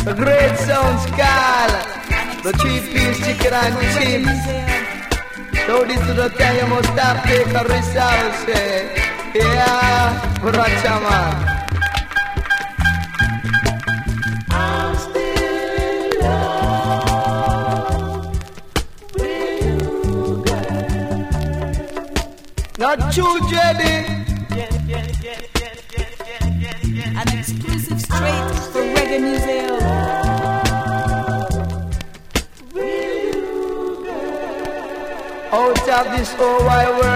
A great sounds call. The 3-piece chicken and chips. So this is the time you must stop take a resource. Yeah, Rachaman. Not too Jedi. An exclusive straight for Reggae Museum. Out of this whole wide world.